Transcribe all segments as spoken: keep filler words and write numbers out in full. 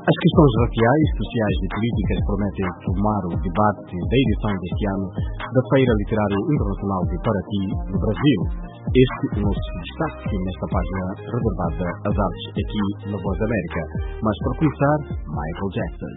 As questões raciais, sociais e políticas prometem tomar o debate da edição deste ano da Feira Literária Internacional de Paraty, no Brasil. Este é o nosso destaque nesta página reservada às artes aqui na Voz da América. Mas para começar, Michael Jackson.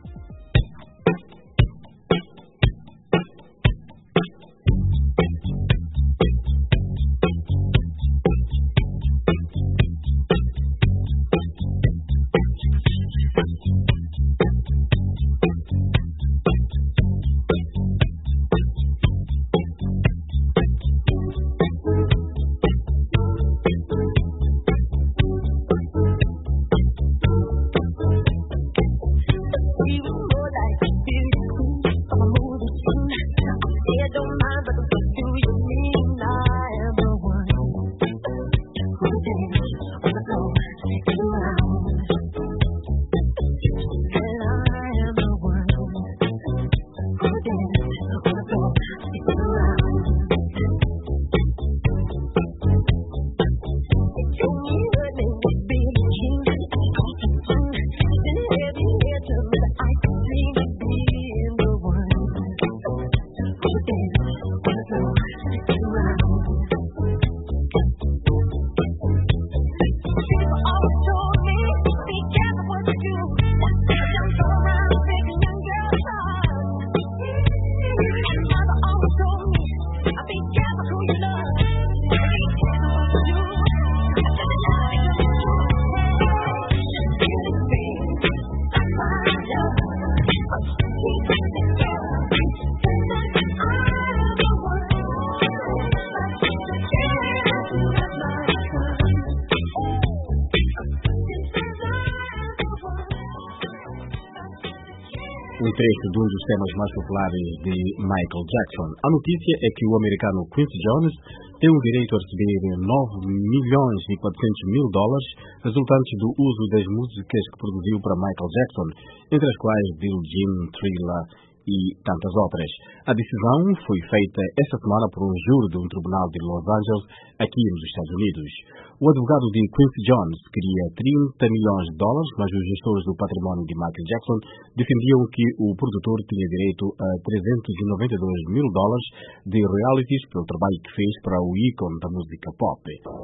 Um trecho de um dos temas mais populares de Michael Jackson. A notícia é que o americano Quincy Jones tem o direito a receber nove milhões e quatrocentos mil dólares resultantes do uso das músicas que produziu para Michael Jackson, entre as quais Billie Jean, Thriller e tantas outras. A decisão foi feita esta semana por um júri de um tribunal de Los Angeles, aqui nos Estados Unidos. O advogado de Quincy Jones queria trinta milhões de dólares, mas os gestores do património de Michael Jackson defendiam que o produtor tinha direito a trezentos e noventa e dois mil dólares de royalties pelo trabalho que fez para o ícone da música pop.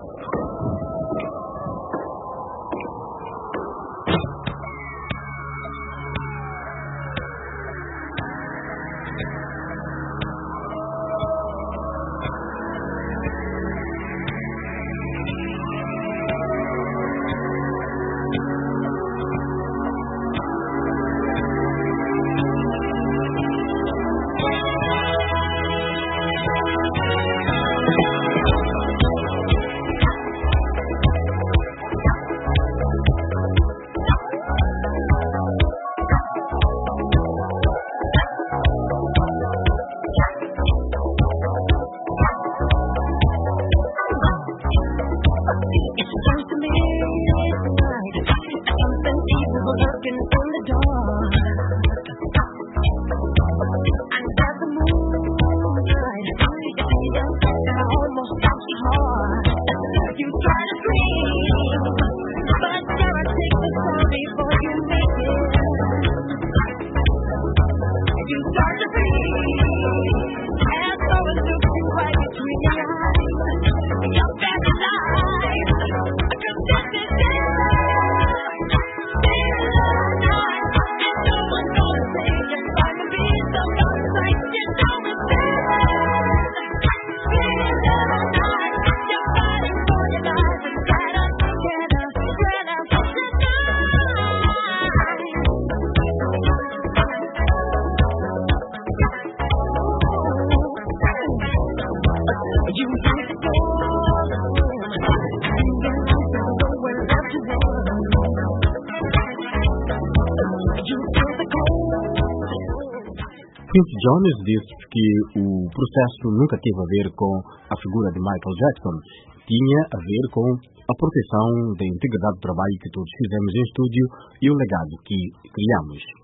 Quincy Jones disse que o processo nunca teve a ver com a figura de Michael Jackson, tinha a ver com a proteção da integridade do trabalho que todos fizemos em estúdio e o legado que criamos.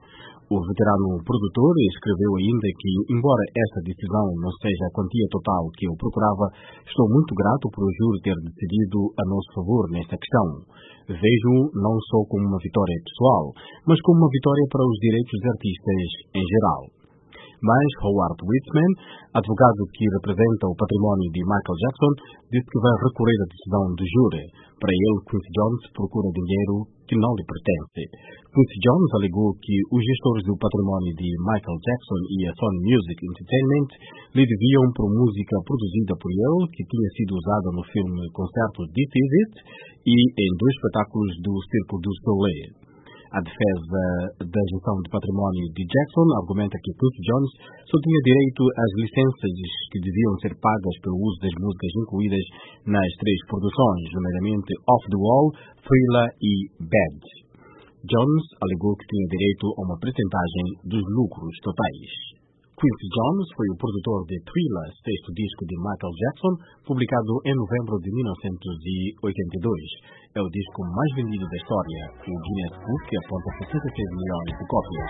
O veterano produtor escreveu ainda que, embora essa decisão não seja a quantia total que eu procurava, estou muito grato por o júri ter decidido a nosso favor nesta questão. Vejo-o não só como uma vitória pessoal, mas como uma vitória para os direitos de artistas em geral. Mas Howard Witzman, advogado que representa o património de Michael Jackson, disse que vai recorrer à decisão do júri. Para ele, Quincy Jones procura dinheiro que não lhe pertence. Quincy Jones alegou que os gestores do património de Michael Jackson e a Sony Music Entertainment lhe deviam por música produzida por ele, que tinha sido usada no filme Concerto This Is It e em dois espetáculos do Circo du Soleil. A defesa da gestão de património de Jackson argumenta que Quincy Jones só tinha direito às licenças que deviam ser pagas pelo uso das músicas incluídas nas três produções, nomeadamente Off the Wall, Thriller e Bad. Jones alegou que tinha direito a uma percentagem dos lucros totais. Quincy Jones foi o produtor de Thriller, sexto disco de Michael Jackson, publicado em novembro de mil novecentos e oitenta e dois. É o disco mais vendido da história. O Guinness Book aponta sessenta e seis milhões de cópias.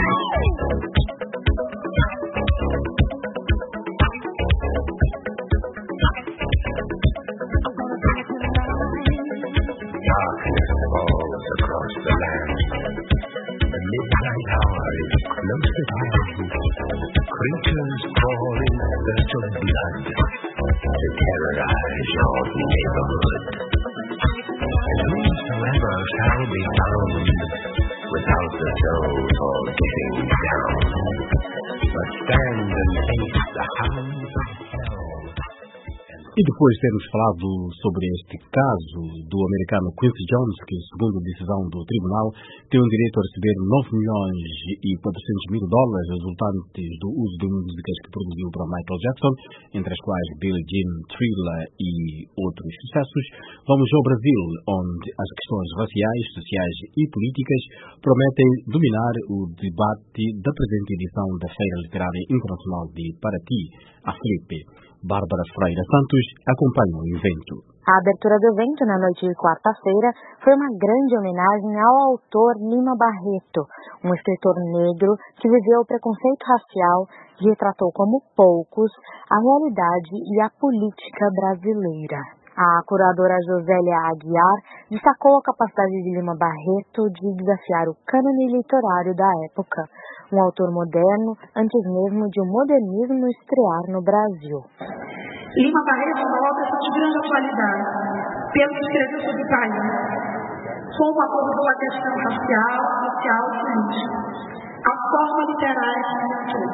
Darkness falls across the land. The midnight hour is close at hand. Creatures crawl in search of blood to terrorize your neighborhood. And whosoever shall be found without the soul for getting down must stand and face the hounds of hell. E depois de termos falado sobre este caso do americano Quincy Jones, que, segundo a decisão do tribunal, tem o direito a receber nove milhões e quatrocentos mil dólares resultantes do uso de músicas que produziu para Michael Jackson, entre as quais Billie Jean, Thriller e outros sucessos, vamos ao Brasil, onde as questões raciais, sociais e políticas prometem dominar o debate da presente edição da Feira Literária Internacional de Paraty, a Flip. Bárbara Freire Santos acompanha o evento. A abertura do evento na noite de quarta-feira foi uma grande homenagem ao autor Lima Barreto, um escritor negro que viveu o preconceito racial e retratou como poucos a realidade e a política brasileira. A curadora Josélia Aguiar destacou a capacidade de Lima Barreto de desafiar o cânone literário da época, um autor moderno antes mesmo de o modernismo estrear no Brasil. Lima Barreto é uma obra de grande atualidade, pelo que escreveu sobre o país, como abordou a questão racial, social e política, a forma literária que inventou.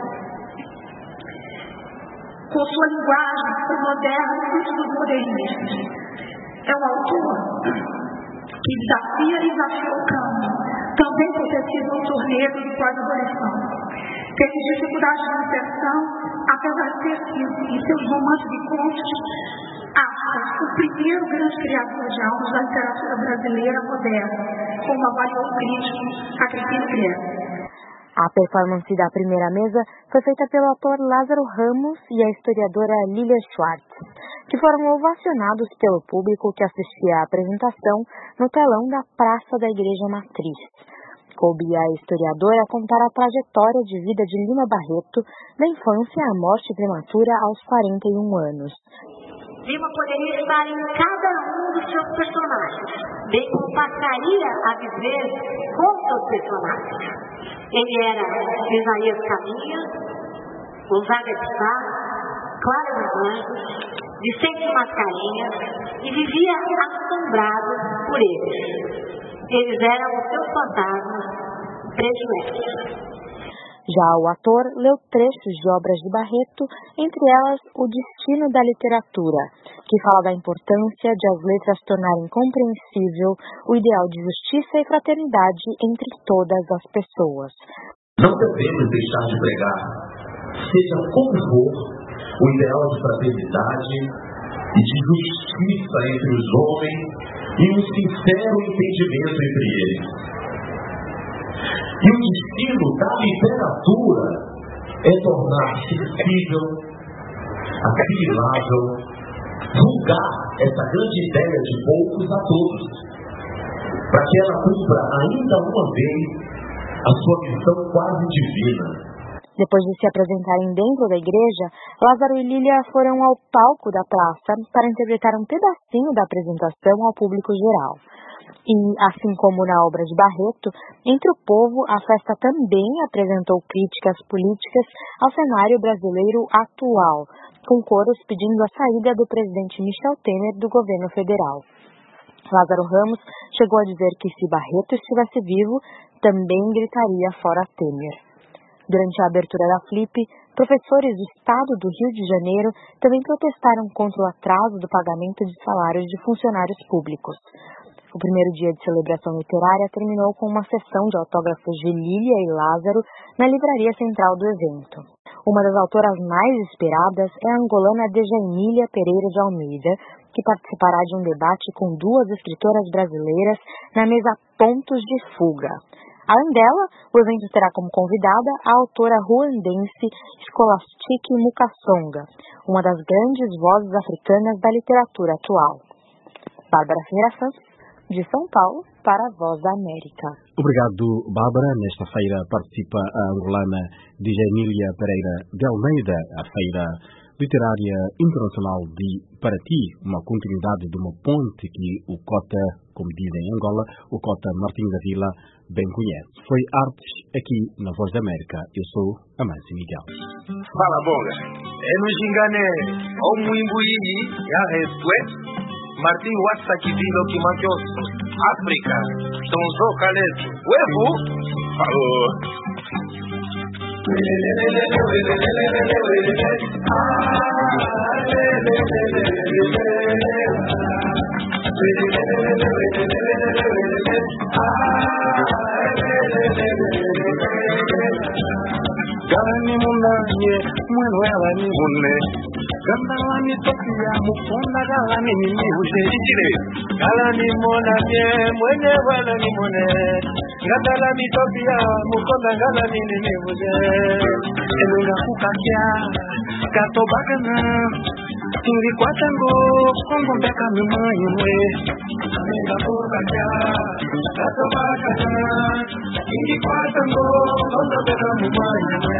Com sua linguagem foi moderna e muito dos modernistas. É um autor que desafia e desafiou o campo, também por ter sido autor negro de pós-abolição. Teve dificuldade de inserção, apesar de ter sido, em seus romances e contos, aspas, o primeiro grande criador de almas da literatura brasileira moderna, como avaliou o crítico Agripino Grego. A performance da primeira mesa foi feita pelo ator Lázaro Ramos e a historiadora Lília Schwartz, que foram ovacionados pelo público que assistia à apresentação no telão da Praça da Igreja Matriz. Coube à historiadora contar a trajetória de vida de Lima Barreto, da infância à morte prematura aos quarenta e um anos. Lima poderia estar em cada um dos seus personagens, bem como passaria a viver com seus personagens. Ele era Isaías Caminha, Gonzaga de Sá, Clara dos Anjos, Vicente Mascarenhas, e vivia assombrado por eles. Eles eram os seus fantasmas prediletos. Já o ator leu trechos de obras de Barreto, entre elas O Destino da Literatura, que fala da importância de as letras tornarem compreensível o ideal de justiça e fraternidade entre todas as pessoas. Não devemos deixar de pregar, seja como for, o ideal de fraternidade e de justiça entre os homens e um sincero entendimento entre eles. E o destino da literatura é tornar-se possível, assimilável, vulgar essa grande ideia de poucos a todos, para que ela cumpra ainda uma vez a sua missão quase divina. Depois de se apresentarem dentro da igreja, Lázaro e Lília foram ao palco da praça para interpretar um pedacinho da apresentação ao público geral. E, assim como na obra de Barreto, entre o povo, a festa também apresentou críticas políticas ao cenário brasileiro atual, com coros pedindo a saída do presidente Michel Temer do governo federal. Lázaro Ramos chegou a dizer que se Barreto estivesse vivo, também gritaria fora Temer. Durante a abertura da Flip, professores do estado do Rio de Janeiro também protestaram contra o atraso do pagamento de salários de funcionários públicos. O primeiro dia de celebração literária terminou com uma sessão de autógrafos de Lília e Lázaro na livraria central do evento. Uma das autoras mais esperadas é a angolana Djaimília Pereira de Almeida, que participará de um debate com duas escritoras brasileiras na mesa Pontos de Fuga. Além dela, o evento terá como convidada a autora ruandense Scholastique Mukasonga, uma das grandes vozes africanas da literatura atual. Bárbara Ferreira Santos, de São Paulo, para a Voz da América. Obrigado, Bárbara. Nesta feira participa a angolana Djaimília Pereira de Almeida, a Feira Literária Internacional de Paraty, uma continuidade de uma ponte que o Cota, como dizem em Angola, o Cota Martim da Vila bem conhece. Foi Artes aqui na Voz da América. Eu sou Amâncio Miguel. Fala, bonga. É no Gingane, ou Muimbuí, ya resue, Martim Wassa Kivilo Kimakioso, África, Tonzo Caleto, Uevo, falou. Galani munanye, mwelo yalani munne. Gandalani topia, mukunda galani mimi ujejire. Galani monanye, mwenye walani mone. Gandalani topia, mukunda galani mimi uje. Elunga kukakia, gato bagana. Tingi kwa tango, kongo beka mimanyi mwe. Elunga kukakia, gato bagana. Tingi kwa tango, kongo beka mimanyi mwe.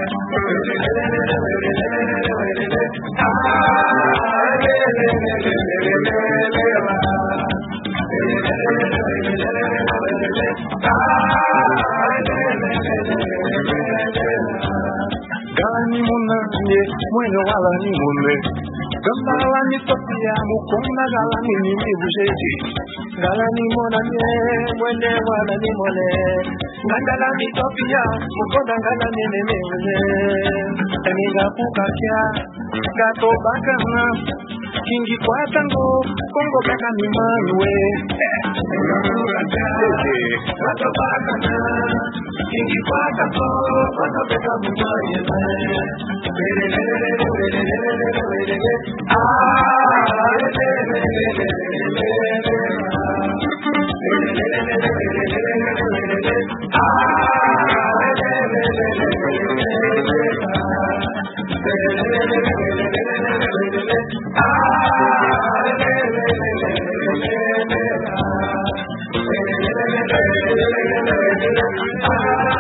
Galani munanye, mwene walani munne. Gambalani topia, mukona galani mimi bujeji. Galani monanye, mwene walani mone. Galani topia, mukona galani mimi bujeji. Eniga kukakia, gato bakana. Kingi kwa tango, kongo beka mimanwe. Gato bakana. Kingi kwa tango, kongo beka mimanwe.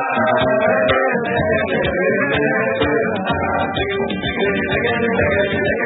Ah,